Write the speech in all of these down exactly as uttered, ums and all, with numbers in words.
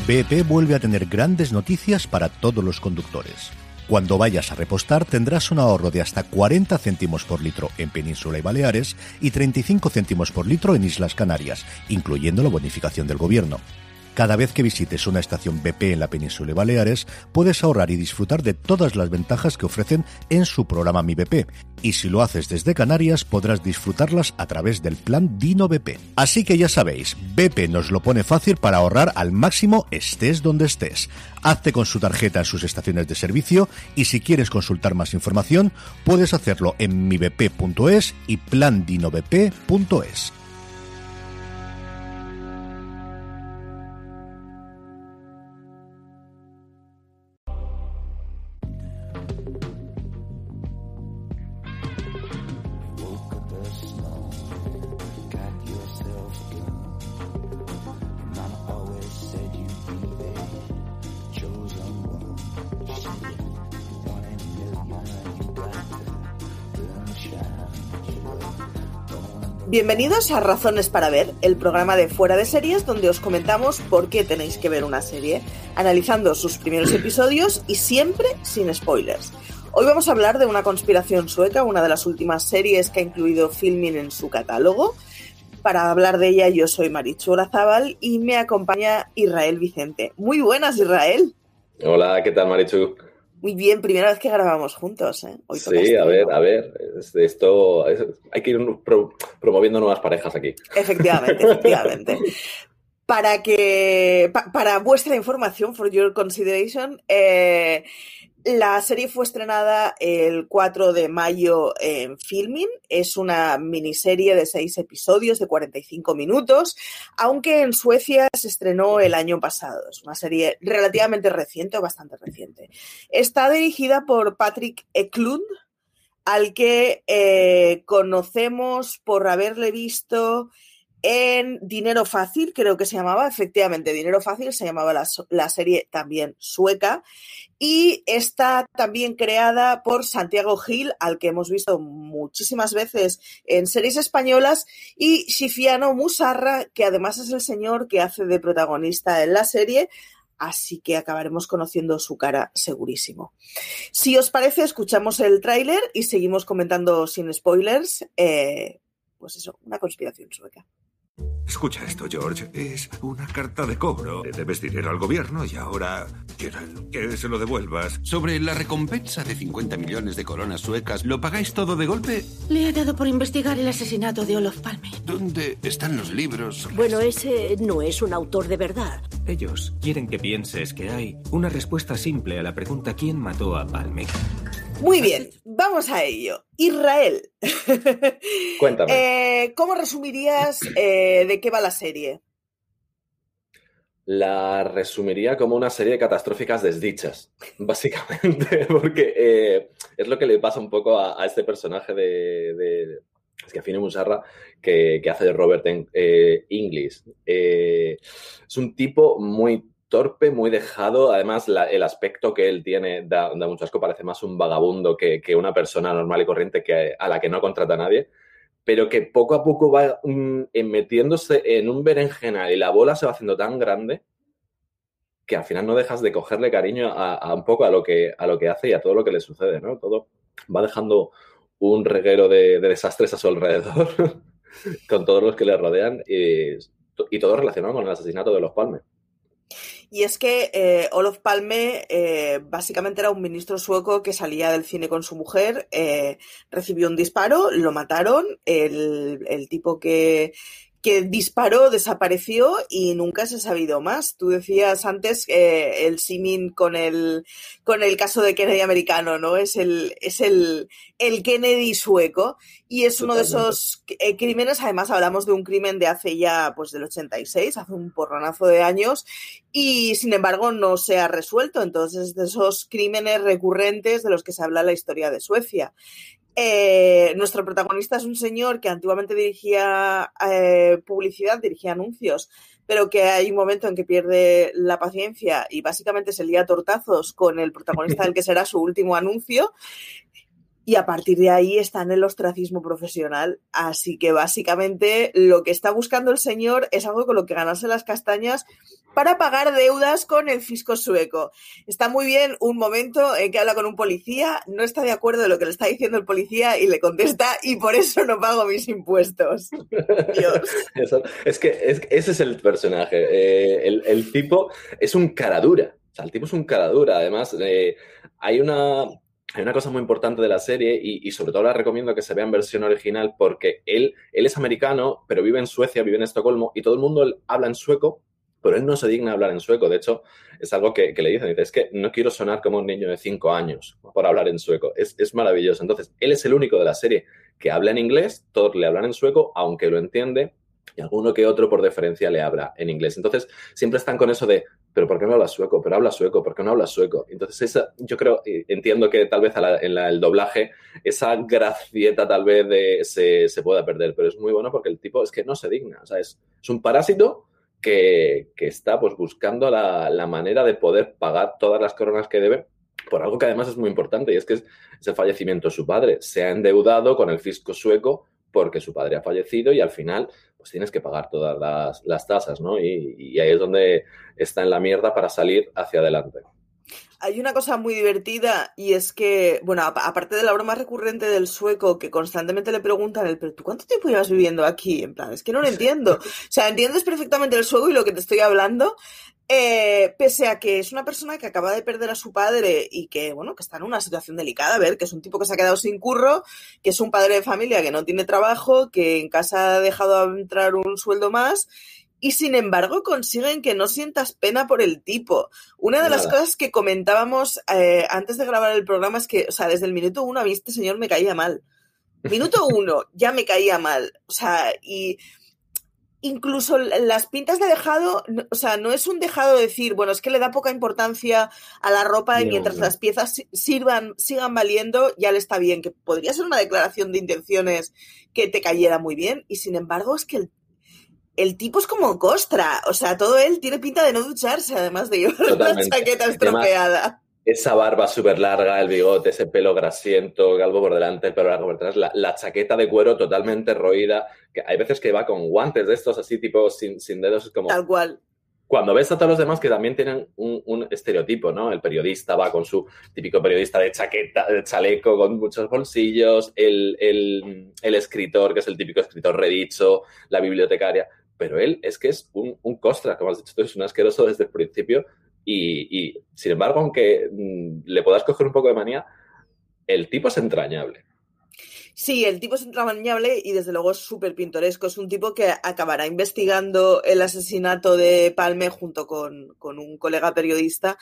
B P vuelve a tener grandes noticias para todos los conductores. Cuando vayas a repostar tendrás un ahorro de hasta cuarenta céntimos por litro en Península y Baleares y treinta y cinco céntimos por litro en Islas Canarias, incluyendo la bonificación del gobierno. Cada vez que visites una estación B P en la Península y Baleares, puedes ahorrar y disfrutar de todas las ventajas que ofrecen en su programa Mi B P. Y si lo haces desde Canarias, podrás disfrutarlas a través del plan Dino B P. Así que ya sabéis, B P nos lo pone fácil para ahorrar al máximo estés donde estés. Hazte con su tarjeta en sus estaciones de servicio y si quieres consultar más información, puedes hacerlo en mi b p punto es y plan dino b p punto es. Bienvenidos a Razones para Ver, el programa de Fuera de Series donde os comentamos por qué tenéis que ver una serie, analizando sus primeros episodios y siempre sin spoilers. Hoy vamos a hablar de una conspiración sueca, una de las últimas series que ha incluido Filmin en su catálogo. Para hablar de ella yo soy Marichu Olazábal y me acompaña Israel Vicente. Muy buenas, Israel. Hola, ¿qué tal, Marichu? Muy bien, primera vez que grabamos juntos, ¿eh? Hoy sí, a ver, a ver, esto, es, hay que ir pro, promoviendo nuevas parejas aquí. Efectivamente, efectivamente. Para que, pa, para vuestra información, for your consideration, eh, la serie fue estrenada el cuatro de mayo en Filmin. Es una miniserie de seis episodios de cuarenta y cinco minutos, aunque en Suecia se estrenó el año pasado. Es una serie relativamente reciente o bastante reciente. Está dirigida por Patrick Eklund, al que eh, conocemos por haberle visto en Dinero Fácil, creo que se llamaba, efectivamente, Dinero Fácil, se llamaba la, la serie también sueca, y está también creada por Santiago Gil, al que hemos visto muchísimas veces en series españolas, y Xifiano Musarra, que además es el señor que hace de protagonista en la serie, así que acabaremos conociendo su cara segurísimo. Si os parece, escuchamos el tráiler y seguimos comentando sin spoilers, eh, pues eso, una conspiración sueca. Escucha esto, George. Es una carta de cobro. Le debes dinero al gobierno y ahora quieren que se lo devuelvas. Sobre la recompensa de cincuenta millones de coronas suecas, ¿lo pagáis todo de golpe? Le ha dado por investigar el asesinato de Olof Palme. ¿Dónde están los libros? Bueno, ese no es un autor de verdad. Ellos quieren que pienses que hay una respuesta simple a la pregunta ¿quién mató a Palme? Muy bien, vamos a ello. Israel. Cuéntame. Eh, ¿Cómo resumirías eh, de qué va la serie? La resumiría como una serie de catastróficas desdichas, básicamente, porque eh, es lo que le pasa un poco a, a este personaje de, de Xifiano Musarra que, que hace de Robert eh, Inglis. Eh, es un tipo muy torpe, muy dejado. Además, la, el aspecto que él tiene da, da mucho asco. Parece más un vagabundo que, que una persona normal y corriente que, a la que no contrata a nadie. Pero que poco a poco va mm, metiéndose en un berenjenal y la bola se va haciendo tan grande que al final no dejas de cogerle cariño a, a un poco a lo, que, a lo que hace y a todo lo que le sucede, ¿no? Todo va dejando un reguero de, de desastres a su alrededor con todos los que le rodean y, y todo relacionado con el asesinato de Olof Palme. Y es que eh, Olof Palme eh, básicamente era un ministro sueco que salía del cine con su mujer, eh, recibió un disparo, lo mataron, el, el tipo que, que disparó desapareció y nunca se ha sabido más. Tú decías antes eh, el símil con el, con el caso de Kennedy americano, ¿no? Es el, es el, el Kennedy sueco y es uno de esos eh, crímenes. Además hablamos de un crimen de hace ya, pues del ochenta y seis, hace un porronazo de años y sin embargo no se ha resuelto. Entonces, de esos crímenes recurrentes de los que se habla en la historia de Suecia. Eh, nuestro protagonista es un señor que antiguamente dirigía eh, publicidad, dirigía anuncios, pero que hay un momento en que pierde la paciencia y básicamente se lía a tortazos con el protagonista del que será su último anuncio. Y a partir de ahí está en el ostracismo profesional. Así que básicamente lo que está buscando el señor es algo con lo que ganarse las castañas para pagar deudas con el fisco sueco. Está muy bien un momento en que habla con un policía, no está de acuerdo de lo que le está diciendo el policía y le contesta, y por eso no pago mis impuestos. Dios. Eso, es que es, ese es el personaje. Eh, el, el tipo es un caradura. O sea, el tipo es un caradura. Además, eh, hay una... Hay una cosa muy importante de la serie y, y sobre todo la recomiendo que se vea en versión original porque él, él es americano, pero vive en Suecia, vive en Estocolmo y todo el mundo habla en sueco, pero él no se digna hablar en sueco. De hecho, es algo que, que le dicen. Dice, es que no quiero sonar como un niño de cinco años por hablar en sueco. Es, es maravilloso. Entonces, él es el único de la serie que habla en inglés, todos le hablan en sueco, aunque lo entiende, y alguno que otro por deferencia le habla en inglés. Entonces, siempre están con eso de, pero ¿por qué no hablas sueco? Pero habla sueco, ¿por qué no hablas sueco? Entonces, esa, yo creo, entiendo que tal vez a la, en la, el doblaje esa gracieta tal vez de, se, se pueda perder, pero es muy bueno porque el tipo es que no se digna. O sea, es, es un parásito que, que está pues buscando la, la manera de poder pagar todas las coronas que debe por algo que además es muy importante y es que es, es el fallecimiento de su padre. Se ha endeudado con el fisco sueco porque su padre ha fallecido y al final pues tienes que pagar todas las, las tasas, ¿no? Y, y ahí es donde está en la mierda para salir hacia adelante. Hay una cosa muy divertida y es que, bueno, aparte de la broma recurrente del sueco que constantemente le preguntan, el, pero ¿tú cuánto tiempo llevas viviendo aquí? En plan, es que no lo entiendo. O sea, entiendes perfectamente el sueco y lo que te estoy hablando, eh, pese a que es una persona que acaba de perder a su padre y que, bueno, que está en una situación delicada, a ver, que es un tipo que se ha quedado sin curro, que es un padre de familia que no tiene trabajo, que en casa ha dejado entrar un sueldo más. Y sin embargo consiguen que no sientas pena por el tipo. Una de Nada. las cosas que comentábamos eh, antes de grabar el programa es que, o sea, desde el minuto uno a mí este señor me caía mal. Minuto uno ya me caía mal. O sea, y incluso las pintas de dejado, o sea, no es un dejado de decir, bueno, es que le da poca importancia a la ropa no, y mientras no. las piezas sirvan, sigan valiendo, ya le está bien. Que podría ser una declaración de intenciones que te cayera muy bien. Y sin embargo es que el El tipo es como costra, o sea, todo él tiene pinta de no ducharse, además de llevar Totalmente. Una chaqueta estropeada. Además, esa barba súper larga, el bigote, ese pelo grasiento, calvo por delante, el pelo largo por detrás, la, la chaqueta de cuero totalmente roída, que hay veces que va con guantes de estos así, tipo sin, sin dedos, es como... Tal cual. Cuando ves a todos los demás que también tienen un, un estereotipo, ¿no? El periodista va con su típico periodista de chaqueta, de chaleco, con muchos bolsillos, el, el, el escritor, que es el típico escritor redicho, la bibliotecaria... Pero él es que es un, un costra, como has dicho tú, es un asqueroso desde el principio y, y sin embargo, aunque mmm, le puedas coger un poco de manía, el tipo es entrañable. Sí, el tipo es entrañable y desde luego es súper pintoresco. Es un tipo que acabará investigando el asesinato de Palme junto con, con un colega periodista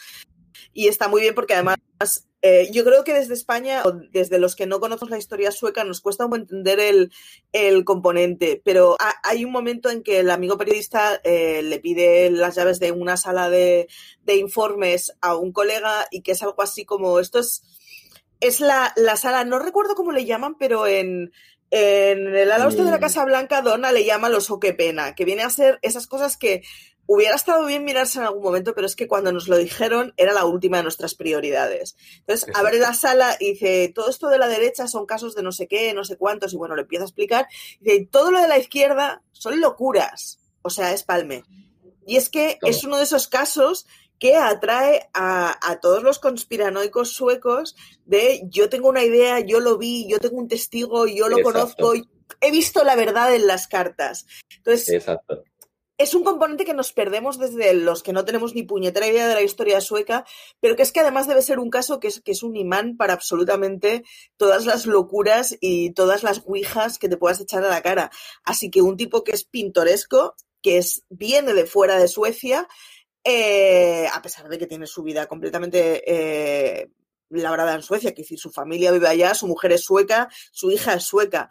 y está muy bien porque además... Eh, yo creo que desde España, o desde los que no conocemos la historia sueca, nos cuesta un poco entender el, el componente, pero ha, hay un momento en que el amigo periodista eh, le pide las llaves de una sala de, de informes a un colega y que es algo así como, esto es, es la, la sala, no recuerdo cómo le llaman, pero en... En el ala oeste de la Casa Blanca, Donna le llama los o qué pena, que viene a ser esas cosas que hubiera estado bien mirarse en algún momento, pero es que cuando nos lo dijeron era la última de nuestras prioridades. Entonces, Exacto. abre la sala y dice, todo esto de la derecha son casos de no sé qué, no sé cuántos, y bueno, le empieza a explicar. Y dice, todo lo de la izquierda son locuras, o sea, es Palme. Y es que todo. Es uno de esos casos que atrae a, a todos los conspiranoicos suecos de yo tengo una idea, yo lo vi, yo tengo un testigo, yo lo Exacto. conozco, he visto la verdad en las cartas. Entonces, Exacto. es un componente que nos perdemos desde los que no tenemos ni puñetera idea de la historia sueca, pero que es que además debe ser un caso que es, que es un imán para absolutamente todas las locuras y todas las ouijas que te puedas echar a la cara. Así que un tipo que es pintoresco, que es viene de fuera de Suecia, Eh, a pesar de que tiene su vida completamente eh, labrada en Suecia, que es decir, su familia vive allá, su mujer es sueca, su hija es sueca,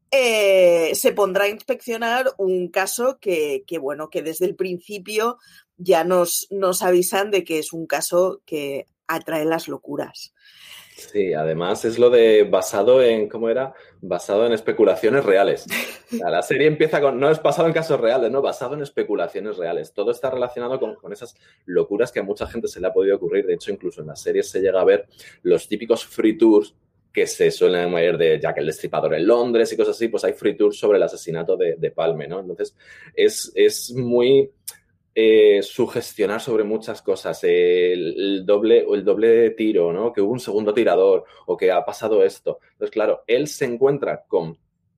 eh, se pondrá a inspeccionar un caso que, que, bueno, que desde el principio ya nos, nos avisan de que es un caso que atrae las locuras. Sí, además es lo de basado en, ¿cómo era? Basado en especulaciones reales. O sea, la serie empieza con, no es basado en casos reales, no, basado en especulaciones reales. Todo está relacionado con, con esas locuras que a mucha gente se le ha podido ocurrir. De hecho, incluso en las series se llega a ver los típicos free tours que se suelen ver de Jack el Destripador en Londres y cosas así, pues hay free tours sobre el asesinato de, de Palme, ¿no? Entonces, es, es muy eh, sugestionar sobre muchas cosas. El, el, doble, el doble tiro, ¿no? Que hubo un segundo tirador o que ha pasado esto. Entonces, claro, él se encuentra con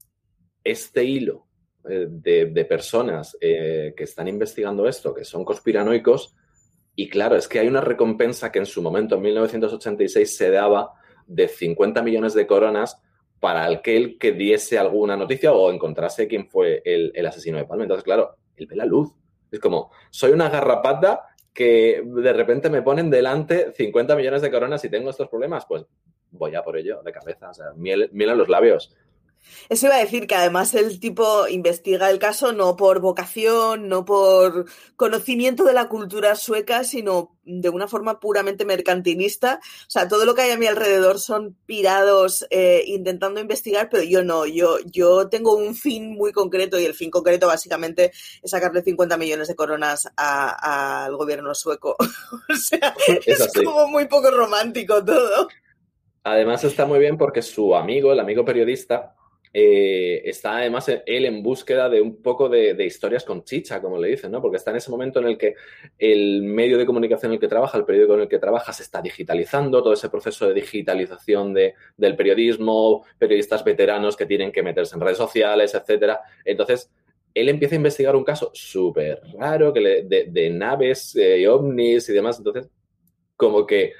este hilo eh, de, de personas eh, que están investigando esto, que son conspiranoicos, y claro, es que hay una recompensa que en su momento, en mil novecientos ochenta y seis, se daba de cincuenta millones de coronas para aquel que diese alguna noticia o encontrase quién fue el, el asesino de Palme. Entonces, claro, él ve la luz. Es como, soy una garrapata que de repente me ponen delante cincuenta millones de coronas y tengo estos problemas, pues voy a por ello de cabeza. O sea, miel, miel en los labios. Eso iba a decir, que además el tipo investiga el caso no por vocación, no por conocimiento de la cultura sueca, sino de una forma puramente mercantilista. O sea, todo lo que hay a mi alrededor son pirados eh, intentando investigar, pero yo no, yo, yo tengo un fin muy concreto, y el fin concreto básicamente es sacarle cincuenta millones de coronas a, a, al gobierno sueco. O sea, es, es como muy poco romántico todo. Además está muy bien porque su amigo, el amigo periodista, Eh, está además él en búsqueda de un poco de, de historias con chicha, como le dicen, ¿no? Porque está en ese momento en el que el medio de comunicación en el que trabaja, el periódico en el que trabaja, se está digitalizando, todo ese proceso de digitalización de, del periodismo, periodistas veteranos que tienen que meterse en redes sociales, etcétera. Entonces, él empieza a investigar un caso súper raro que le, de, de naves, eh, ovnis y demás. Entonces, como que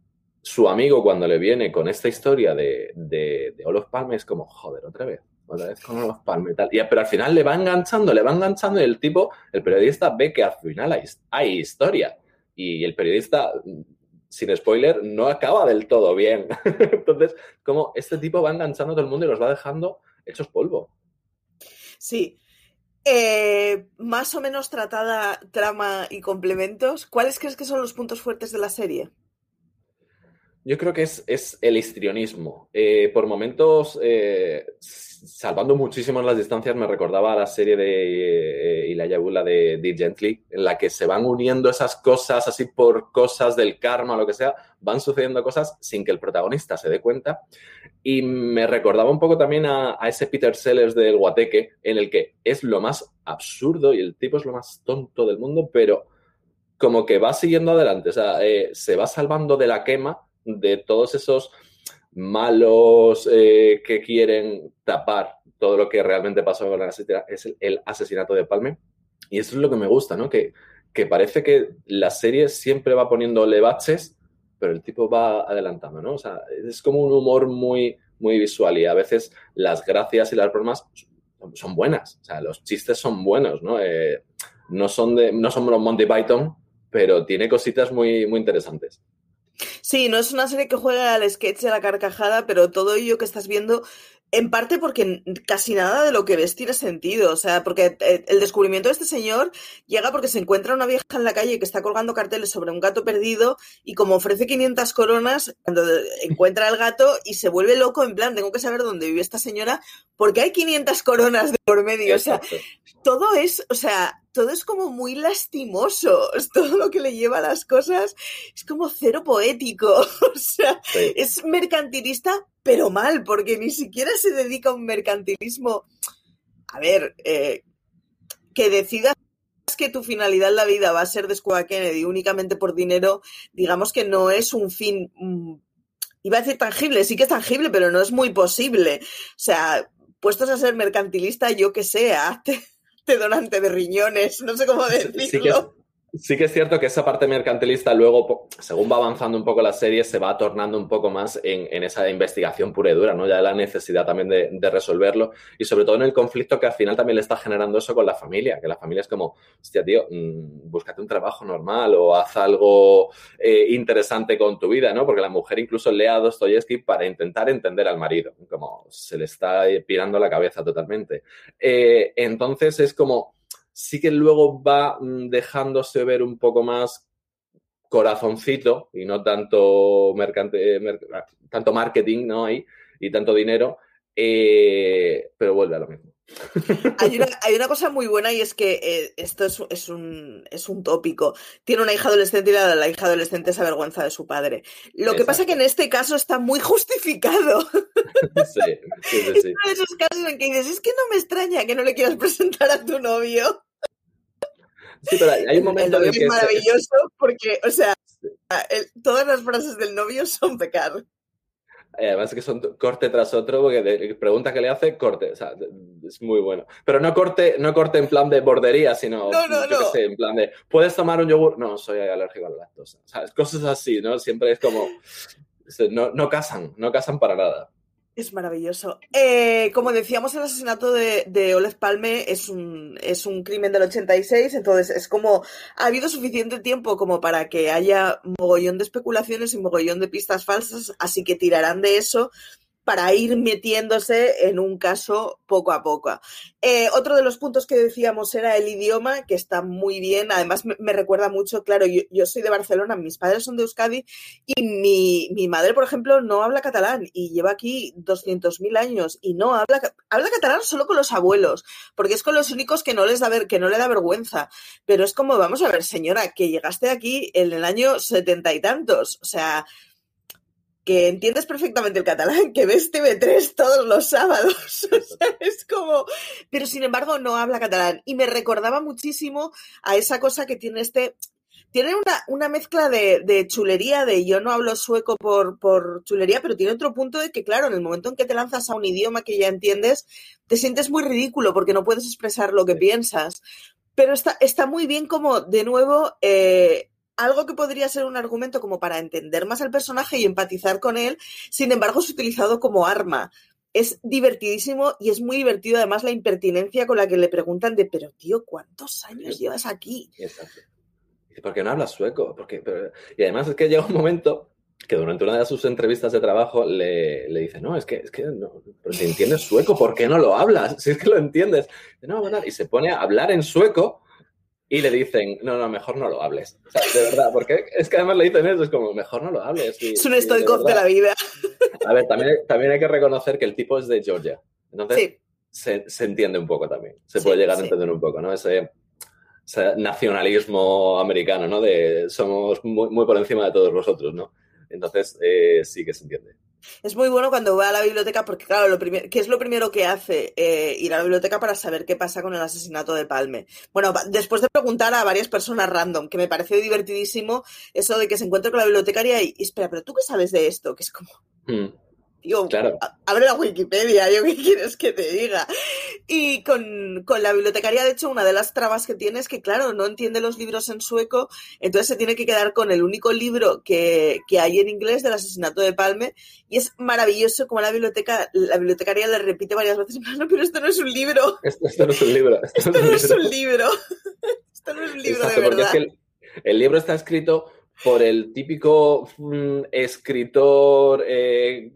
su amigo, cuando le viene con esta historia de, de, de Olof Palme, es como, joder, otra vez, otra vez con Olof Palme y tal. Y, pero al final le va enganchando, le va enganchando y el tipo, el periodista, ve que al final hay, hay historia. Y el periodista, sin spoiler, no acaba del todo bien. Entonces, como este tipo va enganchando a todo el mundo y los va dejando hechos polvo. Sí. Eh, más o menos tratada trama y complementos, ¿cuáles crees que son los puntos fuertes de la serie? Yo creo que es, es el histrionismo. Eh, por momentos, eh, salvando muchísimo las distancias, me recordaba a la serie de eh, Elijah Wood, la de Dirk Gently, en la que se van uniendo esas cosas así por cosas del karma o lo que sea, van sucediendo cosas sin que el protagonista se dé cuenta. Y me recordaba un poco también a, a ese Peter Sellers del Guateque, en el que es lo más absurdo y el tipo es lo más tonto del mundo, pero como que va siguiendo adelante, o sea, eh, se va salvando de la quema de todos esos malos eh, que quieren tapar todo lo que realmente pasó con la asesinato, es el, el asesinato de Palme. Y eso es lo que me gusta, ¿no? Que, que parece que la serie siempre va poniéndole baches, pero el tipo va adelantando, ¿no? O sea, es como un humor muy, muy visual y a veces las gracias y las bromas son buenas. O sea, los chistes son buenos, ¿no? Eh, no son de, no son los Monty Python, pero tiene cositas muy, muy interesantes. Sí, no es una serie que juega al sketch de la carcajada, pero todo ello que estás viendo, en parte porque casi nada de lo que ves tiene sentido. O sea, porque el descubrimiento de este señor llega porque se encuentra una vieja en la calle que está colgando carteles sobre un gato perdido y como ofrece quinientas coronas, cuando encuentra el gato y se vuelve loco, en plan, tengo que saber dónde vive esta señora porque hay quinientas coronas de por medio. O sea, todo es, o sea, todo es como muy lastimoso. Todo lo que le lleva a las cosas es como cero poético. O sea, sí. Es mercantilista, pero mal, porque ni siquiera se dedica a un mercantilismo. A ver, eh, que decidas que tu finalidad en la vida va a ser descubrir a Kennedy únicamente por dinero, digamos que no es un fin, um, iba a decir tangible, sí que es tangible, pero no es muy posible. O sea, puestos a ser mercantilista, yo que sé, hazte de donante de riñones, no sé cómo decirlo. Sí que, es, sí que es cierto que esa parte mercantilista luego, según va avanzando un poco la serie, se va tornando un poco más en, en esa investigación pura y dura, ¿no? Ya la necesidad también de, de resolverlo y sobre todo en el conflicto que al final también le está generando eso con la familia, que la familia es como, hostia, tío, mmm, búscate un trabajo normal o haz algo eh, interesante con tu vida, ¿no? Porque la mujer incluso lee a Dostoyevsky para intentar entender al marido, como se le está pirando la cabeza totalmente. Eh, entonces es como, sí que luego va dejándose ver un poco más corazoncito y no tanto, mercante, mer, tanto marketing, ¿no? Ahí, y tanto dinero, eh, pero vuelve a lo mismo. Hay una, hay una cosa muy buena y es que eh, esto es, es, un, es un tópico. Tiene una hija adolescente y la, la hija adolescente se avergüenza de su padre. Lo que Exacto. pasa que en este caso está muy justificado. Sí, sí, sí, Es sí. uno de esos casos en que dices, es que no me extraña que no le quieras presentar a tu novio. Sí, pero hay hay un El, el momento en novio el es que es- maravilloso porque, o sea, Sí. el- todas las frases del novio son pecar. Eh, Además que son corte tras otro, porque de, pregunta que le hace, corte. O sea, es muy bueno. Pero no corte, no corte en plan de bordería, sino, No, no, yo qué no. sé, en plan de, ¿puedes tomar un yogur? No, soy alérgico a la lactosa. O sea, cosas así, ¿no? Siempre es como, no, no casan, no casan para nada. Es maravilloso. Eh, como decíamos, el asesinato de, de Olof Palme es un, es un crimen del ochenta y seis, entonces es como, ha habido suficiente tiempo como para que haya mogollón de especulaciones y mogollón de pistas falsas, así que tirarán de eso para ir metiéndose en un caso poco a poco. Eh, otro de los puntos que decíamos era el idioma, que está muy bien. Además, me, me recuerda mucho, claro, yo, yo soy de Barcelona, mis padres son de Euskadi y mi, mi madre, por ejemplo, no habla catalán y lleva aquí doscientos mil años y no habla, habla catalán solo con los abuelos, porque es con los únicos que no les da ver, que no le da vergüenza. Pero es como, vamos a ver, señora, que llegaste aquí en el año setenta y tantos, o sea, que entiendes perfectamente el catalán, que ves T V tres todos los sábados. O sea, es como... Pero sin embargo no habla catalán. Y me recordaba muchísimo a esa cosa que tiene este... Tiene una, una mezcla de, de chulería, de yo no hablo sueco por, por chulería, pero tiene otro punto de que, claro, en el momento en que te lanzas a un idioma que ya entiendes, te sientes muy ridículo porque no puedes expresar lo que piensas. Pero está, está muy bien como, de nuevo... Eh, algo que podría ser un argumento como para entender más al personaje y empatizar con él, sin embargo es utilizado como arma. Es divertidísimo y es muy divertido además la impertinencia con la que le preguntan de, pero tío, ¿cuántos años llevas aquí? Exacto. Dice, ¿por qué no hablas sueco? Porque, pero... Y además es que llega un momento que durante una de sus entrevistas de trabajo le, le dice, no, es que, es que no, pero si entiendes sueco, ¿por qué no lo hablas? Si es que lo entiendes. No, bueno, y se pone a hablar en sueco. Y le dicen, no, no, mejor no lo hables. O sea, de verdad, porque es que además le dicen eso, es como, mejor no lo hables. Y, es un y Stoikov de, de la vida. A ver, también, también hay que reconocer que el tipo es de Georgia. Entonces, Sí. se, se entiende un poco también. Se Sí, puede llegar sí. a entender un poco, ¿no? Ese, ese nacionalismo americano, ¿no? De somos muy, muy por encima de todos vosotros, ¿no? Entonces, eh, sí que se entiende. Es muy bueno cuando va a la biblioteca porque, claro, lo primer, ¿qué es lo primero que hace? Eh, ir a la biblioteca para saber qué pasa con el asesinato de Palme. Bueno, después de preguntar a varias personas random, que me pareció divertidísimo eso de que se encuentre con la bibliotecaria y, y espera, ¿pero tú qué sabes de esto? Que es como... Hmm. Tío, Claro. abre la Wikipedia, yo qué quieres que te diga. Y con, con la bibliotecaria, de hecho, una de las trabas que tiene es que, claro, no entiende los libros en sueco, entonces se tiene que quedar con el único libro que, que hay en inglés del asesinato de Palme, y es maravilloso como la biblioteca, la bibliotecaria le repite varias veces, no, pero esto no es un libro. Esto, esto no es un libro. Esto, Esto no es un libro. Esto no es un libro. Exacto, de porque verdad. es que el, el libro está escrito por el típico mm, escritor eh,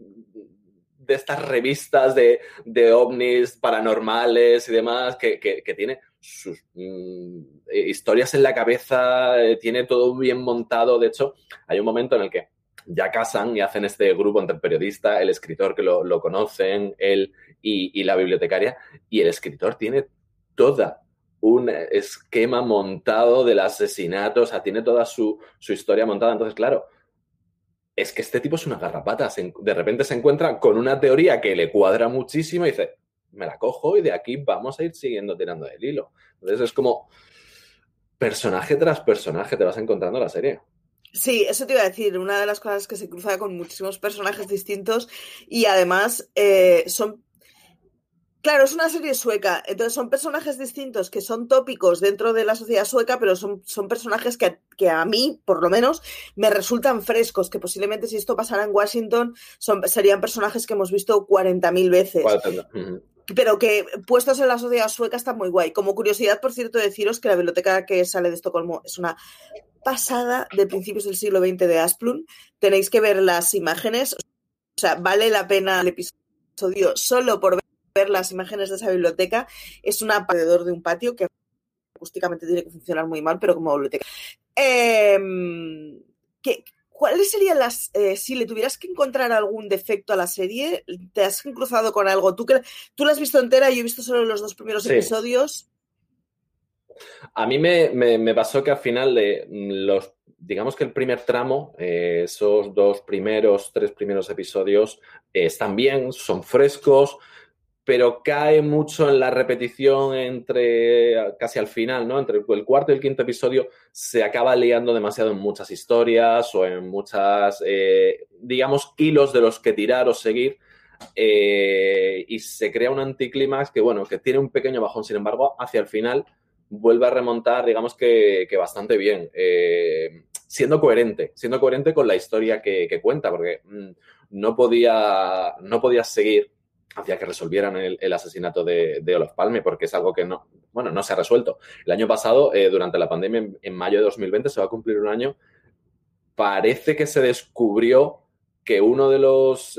de estas revistas de, de ovnis paranormales y demás, que, que, que tiene sus mm, historias en la cabeza, eh, tiene todo bien montado. De hecho, hay un momento en el que ya casan y hacen este grupo entre el periodista, el escritor que lo, lo conocen, él y, y la bibliotecaria, y el escritor tiene toda un esquema montado del asesinato, o sea, tiene toda su, su historia montada. Entonces, claro, es que este tipo es una garrapata. Se, de repente se encuentra con una teoría que le cuadra muchísimo y dice, me la cojo y de aquí vamos a ir siguiendo tirando del hilo. Entonces es como personaje tras personaje te vas encontrando en la serie. Sí, eso te iba a decir, una de las cosas que se cruza con muchísimos personajes distintos y además eh, son... Claro, es una serie sueca, entonces son personajes distintos que son tópicos dentro de la sociedad sueca, pero son, son personajes que, que a mí, por lo menos, me resultan frescos, que posiblemente si esto pasara en Washington son, serían personajes que hemos visto cuarenta mil veces. Uh-huh. Pero que puestos en la sociedad sueca están muy guay. Como curiosidad, por cierto, deciros que la biblioteca que sale de Estocolmo es una pasada de principios del siglo veinte de Asplund. Tenéis que ver las imágenes, o sea, vale la pena el episodio solo por ver ver las imágenes de esa biblioteca. Es un alrededor de un patio que acústicamente tiene que funcionar muy mal, pero como biblioteca. Eh, que ¿cuáles serían las, eh, si le tuvieras que encontrar algún defecto a la serie, te has cruzado con algo? Tú que tú la has visto entera, yo he visto solo los dos primeros sí. episodios. A mí me, me, me pasó que al final de los, digamos que el primer tramo, eh, esos dos primeros, tres primeros episodios eh, están bien, son frescos, pero cae mucho en la repetición entre casi al final, ¿no? Entre el cuarto y el quinto episodio se acaba liando demasiado en muchas historias o en muchas, eh, digamos, hilos de los que tirar o seguir eh, y se crea un anticlímax que, bueno, que tiene un pequeño bajón. Sin embargo, hacia el final vuelve a remontar, digamos que, que bastante bien, eh, siendo coherente, siendo coherente con la historia que, que cuenta, porque mmm, no podía, no podía seguir hacia que resolvieran el, el asesinato de, de Olof Palme, porque es algo que no, bueno, no se ha resuelto. El año pasado, eh, durante la pandemia, en, en mayo de dos mil veinte, se va a cumplir un año, parece que se descubrió que uno de los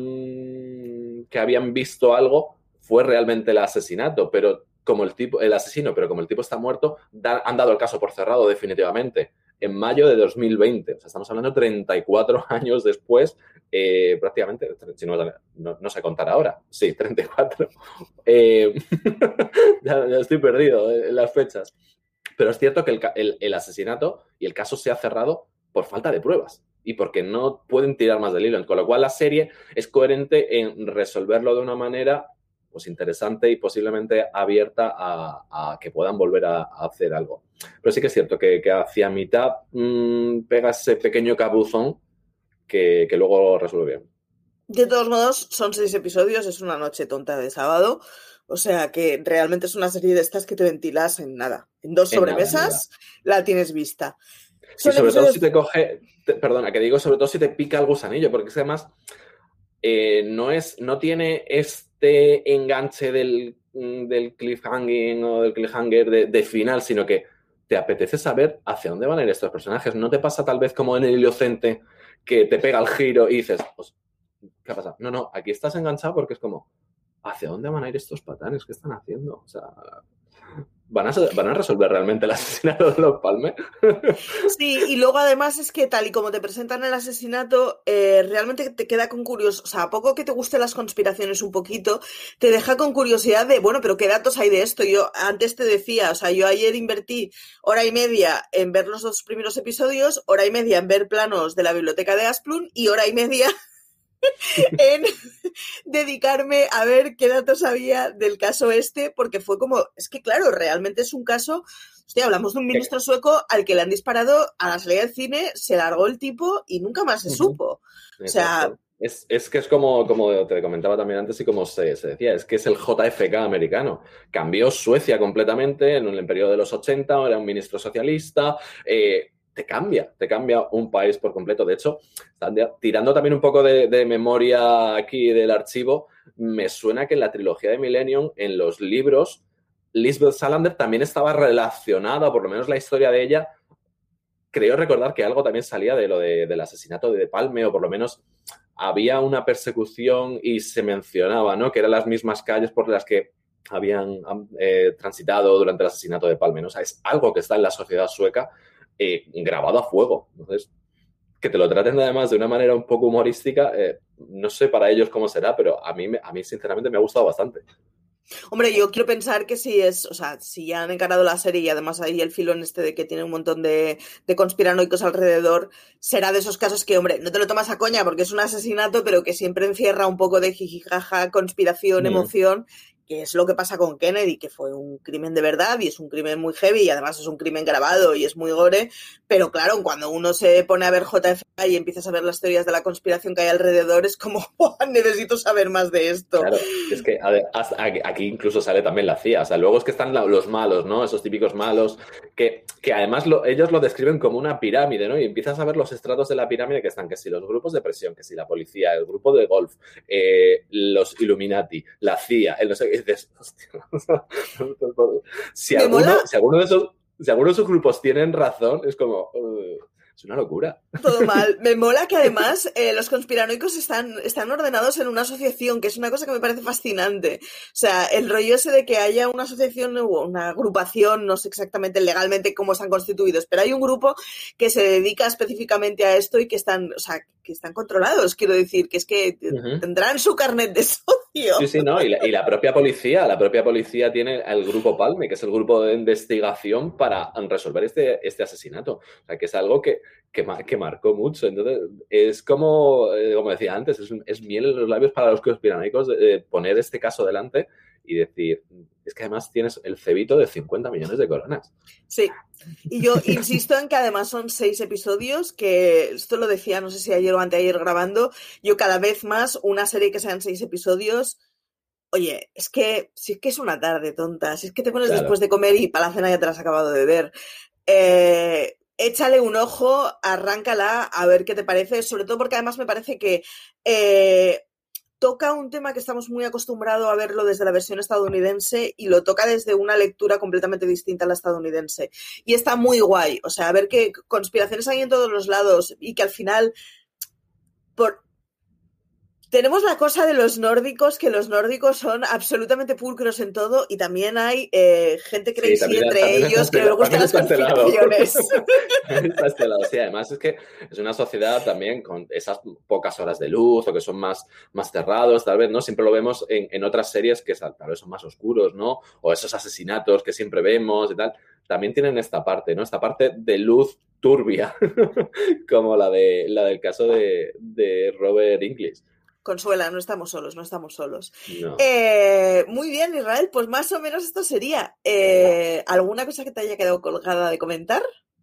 eh, que habían visto algo fue realmente el asesinato, pero como el tipo, el asesino, pero como el tipo está muerto, da, han dado el caso por cerrado definitivamente. En mayo de dos mil veinte. O sea, estamos hablando de treinta y cuatro años después, eh, prácticamente, si no, no, no sé contar ahora. Sí, treinta y cuatro. Eh, ya, ya estoy perdido en las fechas. Pero es cierto que el, el, el asesinato y el caso se ha cerrado por falta de pruebas y porque no pueden tirar más del hilo. Con lo cual, la serie es coherente en resolverlo de una manera pues interesante y posiblemente abierta a, a que puedan volver a, a hacer algo. Pero sí que es cierto que, que hacia mitad mmm, pega ese pequeño cabuzón que, que luego resuelve bien. De todos modos, son seis episodios, es una noche tonta de sábado, o sea que realmente es una serie de estas que te ventilas en nada. En dos en sobremesas nada, nada. La tienes vista. Y sobre episodios... todo si te coge, te, perdona, que digo sobre todo si te pica el gusanillo, porque es que además eh, no, es, no tiene este enganche del, del cliffhanger o del cliffhanger de, de final, sino que te apetece saber hacia dónde van a ir estos personajes. ¿No te pasa tal vez como en el Inocente que te pega el giro y dices, pues, ¿qué ha pasado? No, no, aquí estás enganchado porque es como, ¿hacia dónde van a ir estos patanes? ¿Qué están haciendo? O sea, ¿van a, van a resolver realmente el asesinato de Olof Palme? Sí, y luego además es que tal y como te presentan el asesinato, eh, realmente te queda con curiosidad, o sea, a poco que te gusten las conspiraciones un poquito, te deja con curiosidad de, bueno, pero ¿qué datos hay de esto? Yo antes te decía, o sea, yo ayer invertí hora y media en ver los dos primeros episodios, hora y media en ver planos de la biblioteca de Asplund y hora y media en dedicarme a ver qué datos había del caso este, porque fue como, es que claro, realmente es un caso, hostia, hablamos de un ministro sueco al que le han disparado a la salida del cine, se largó el tipo y nunca más se supo. O sea... Es, es que es como, como te comentaba también antes y como se, se decía, es que es el J F K americano. Cambió Suecia completamente en el periodo de los ochenta, era un ministro socialista, eh, te cambia, te cambia un país por completo. De hecho, tirando también un poco de, de memoria aquí del archivo, me suena que en la trilogía de Millennium, en los libros, Lisbeth Salander también estaba relacionada, por lo menos la historia de ella, creo recordar que algo también salía de lo de, del asesinato de De Palme, o por lo menos había una persecución y se mencionaba, ¿no?, que eran las mismas calles por las que habían eh, transitado durante el asesinato de Palme, ¿no? O sea, es algo que está en la sociedad sueca Eh, grabado a fuego. Entonces, que te lo traten además de una manera un poco humorística, eh, no sé para ellos cómo será, pero a mí, a mí sinceramente me ha gustado bastante. Hombre, yo quiero pensar que si es, o sea, si ya han encarado la serie y además hay el filón este de que tiene un montón de, de conspiranoicos alrededor, será de esos casos que, hombre, no te lo tomas a coña porque es un asesinato, pero que siempre encierra un poco de jijijaja, conspiración, mm. emoción, que es lo que pasa con Kennedy, que fue un crimen de verdad y es un crimen muy heavy y además es un crimen grabado y es muy gore, pero claro, cuando uno se pone a ver J F K y empiezas a ver las teorías de la conspiración que hay alrededor, es como, oh, necesito saber más de esto. Claro, es que aquí incluso sale también la C I A, o sea, luego es que están los malos, ¿no? Esos típicos malos, que, que además lo, ellos lo describen como una pirámide, ¿no? Y empiezas a ver los estratos de la pirámide que están, que si los grupos de presión, que si la policía, el grupo de golf, eh, los Illuminati, la C I A, el no sé. Y dices, hostia, si, alguno, si, alguno de esos, si alguno de esos grupos tienen razón, es como, uh, Es una locura. Todo mal. Me mola que además eh, los conspiranoicos están, están ordenados en una asociación, que es una cosa que me parece fascinante. O sea, el rollo ese de que haya una asociación o una agrupación, no sé exactamente legalmente cómo están constituidos, pero hay un grupo que se dedica específicamente a esto y que están, o sea, que están controlados, quiero decir, que es que uh-huh. tendrán su carnet de socio. Sí, sí, no, y la, y la propia policía, la propia policía tiene el grupo Palme, que es el grupo de investigación para resolver este, este asesinato. O sea, que es algo que, que, que marcó mucho. Entonces, es como, como decía antes, es, es miel en los labios para los conspiranoicos de, de poner este caso delante y decir, es que además tienes el cebito de cincuenta millones de coronas. Sí, y yo insisto en que además son seis episodios, que esto lo decía, no sé si ayer o anteayer grabando, yo cada vez más una serie que sean seis episodios, oye, es que si es que es una tarde tonta, si es que te pones claro. después de comer y para la cena ya te la has acabado de ver, eh, échale un ojo, arráncala a ver qué te parece, sobre todo porque además me parece que eh, toca un tema que estamos muy acostumbrados a verlo desde la versión estadounidense y lo toca desde una lectura completamente distinta a la estadounidense. Y está muy guay. O sea, a ver qué conspiraciones hay en todos los lados y que al final... por Tenemos la cosa de los nórdicos, que los nórdicos son absolutamente pulcros en todo y también hay eh, gente crazy sí, también, entre también ellos que les gustan las conspiraciones. Está este lado. Sí, además es que es una sociedad también con esas pocas horas de luz o que son más, más cerrados, tal vez, ¿no? Siempre lo vemos en, en otras series que tal vez son más oscuros, ¿no? O esos asesinatos que siempre vemos y tal. También tienen esta parte, ¿no? Esta parte de luz turbia, como la, de, la del caso de, de Robert Inglis. Consuela, no estamos solos, no estamos solos. No. Eh, muy bien, Israel, pues más o menos esto sería. Eh, ¿Alguna cosa que te haya quedado colgada de comentar?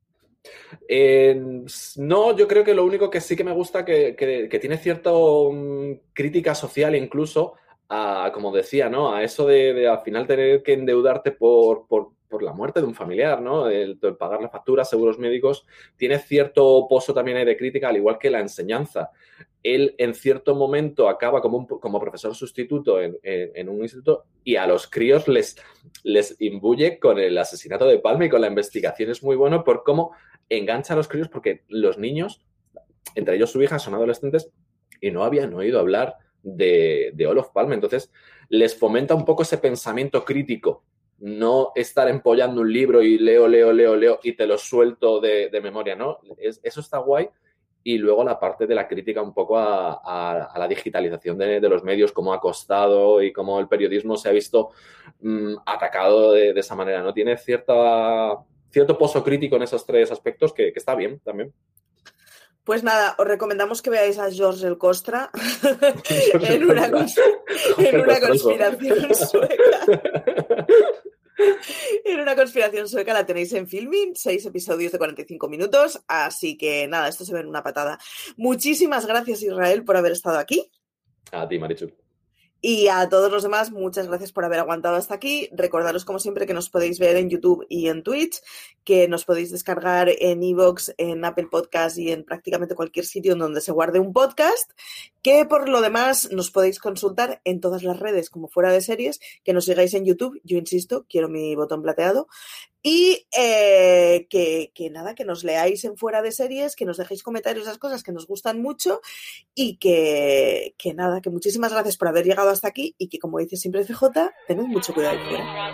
Eh, no, yo creo que lo único que sí que me gusta que, que, que tiene cierta um, crítica social incluso a, como decía, ¿no? A eso de, de al final tener que endeudarte por, por, por la muerte de un familiar, ¿no? El, el pagar las facturas, seguros médicos, tiene cierto pozo también ahí de crítica, al igual que la enseñanza. Él en cierto momento acaba como, un, como profesor sustituto en, en, en un instituto y a los críos les, les imbuye con el asesinato de Palme y con la investigación. Es muy bueno por cómo engancha a los críos porque los niños, entre ellos su hija, son adolescentes y no habían oído hablar de, de Olof Palme. Entonces les fomenta un poco ese pensamiento crítico, no estar empollando un libro y leo, leo, leo, leo y te lo suelto de, de memoria, ¿no? Es, eso está guay. Y luego la parte de la crítica un poco a, a, a la digitalización de, de los medios, cómo ha costado y cómo el periodismo se ha visto mmm, atacado de, de esa manera, ¿no? Tiene cierta, cierto pozo crítico en esos tres aspectos que, que está bien también. Pues nada, os recomendamos que veáis a George el Costra en una, en una conspiración sueca. En una conspiración sueca la tenéis en Filmin, seis episodios de cuarenta y cinco minutos, así que nada, esto se ve en una patada. Muchísimas gracias, Israel, por haber estado aquí. A ti, Marichu. Y a todos los demás, muchas gracias por haber aguantado hasta aquí. Recordaros, como siempre, que nos podéis ver en YouTube y en Twitch, que nos podéis descargar en iVoox, en Apple Podcast y en prácticamente cualquier sitio en donde se guarde un podcast, que por lo demás nos podéis consultar en todas las redes como Fuera de Series, que nos sigáis en YouTube, yo insisto, quiero mi botón plateado, y eh, que, que nada, que nos leáis en Fuera de Series, que nos dejéis comentarios, esas cosas que nos gustan mucho y que, que nada, que muchísimas gracias por haber llegado hasta aquí y que, como dice siempre C J, tened mucho cuidado ahí fuera.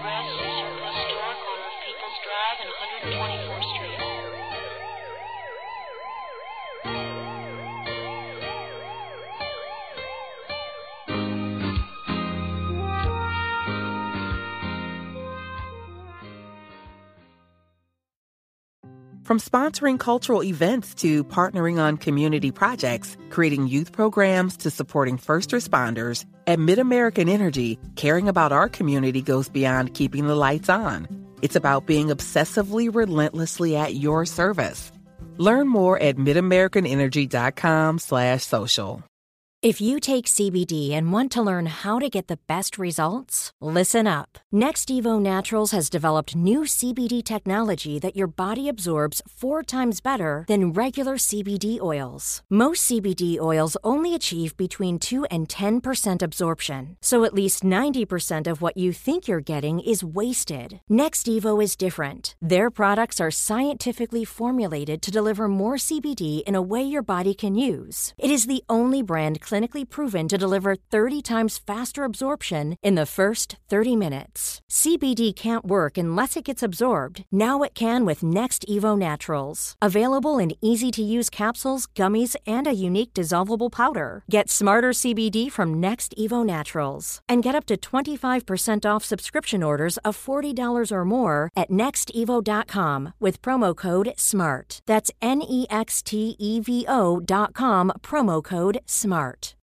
From sponsoring cultural events to partnering on community projects, creating youth programs to supporting first responders, at MidAmerican Energy, caring about our community goes beyond keeping the lights on. It's about being obsessively relentlessly at your service. Learn more at midamericanenergy.com slash social. If you take C B D and want to learn how to get the best results, listen up. Next Evo Naturals has developed new C B D technology that your body absorbs four times better than regular C B D oils. Most C B D oils only achieve between two and ten percent absorption, so at least ninety percent of what you think you're getting is wasted. Next Evo is different. Their products are scientifically formulated to deliver more C B D in a way your body can use. It is the only brand clinically proven to deliver thirty times faster absorption in the first thirty minutes. C B D can't work unless it gets absorbed. Now it can with Next Evo Naturals. Available in easy-to-use capsules, gummies, and a unique dissolvable powder. Get smarter C B D from Next Evo Naturals. And get up to twenty-five percent off subscription orders of forty dollars or more at next evo dot com with promo code SMART. That's N E X T E V O dot com, promo code SMART.